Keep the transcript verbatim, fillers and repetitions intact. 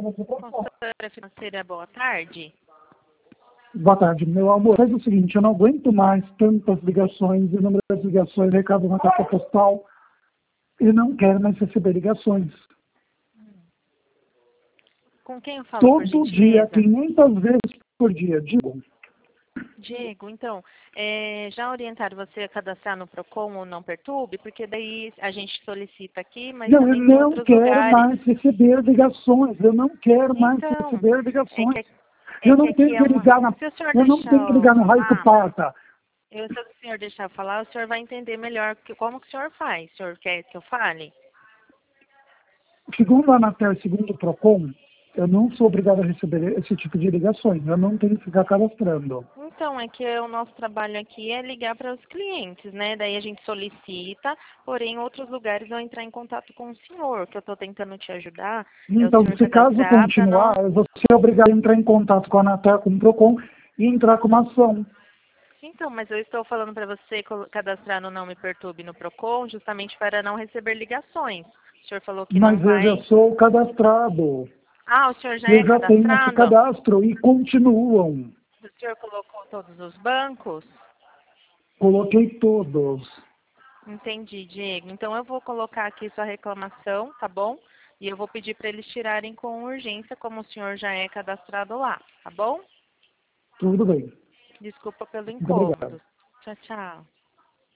Consultora financeira, boa tarde. Boa tarde, meu amor. Faz o seguinte, eu não aguento mais tantas ligações, inúmeras ligações, recado na caixa postal, e não quero mais receber ligações. Com quem eu falo, por Todo dia, gentileza? quinhentas vezes por dia, digo. Diego, então, é, já orientaram você a cadastrar no Procon ou não perturbe? Porque daí a gente solicita aqui, mas Não, eu também tem não outros quero lugares. mais receber ligações, eu não quero mais Então, receber é ligações. que, é Eu que não tenho aqui que é uma... ligar na, Se o senhor eu não tenho deixar que eu ligar no raio do falar, Parta. eu, se o senhor deixar eu falar, o senhor vai entender melhor que, como que o senhor faz. O senhor quer que eu fale? Segundo a Anatel, segundo o Procon, eu não sou obrigado a receber esse tipo de ligações, eu não tenho que ficar cadastrando. Então, é que o nosso trabalho aqui é ligar para os clientes, né? Daí a gente solicita, porém outros lugares vão entrar em contato com o senhor. O que eu estou tentando te ajudar é o Então, senhor se caso cadastrar para continuar, não... eu vou ser obrigado a entrar em contato com a Anatel, com o Procon, e entrar com uma ação. Então, mas eu estou falando para você colo- cadastrar no Não Me Perturbe no Procon, justamente para não receber ligações. O senhor falou que não Mas eu já vai... sou cadastrado. Ah, o senhor já é Eu já tenho esse cadastrado? cadastro e continuam. O senhor colocou todos os bancos? Coloquei todos. Entendi, Diego. Então eu vou colocar aqui sua reclamação, tá bom? E eu vou pedir para eles tirarem com urgência, como o senhor já é cadastrado lá, tá bom? Tudo bem. Desculpa pelo Muito obrigado. incômodo. Tchau, tchau.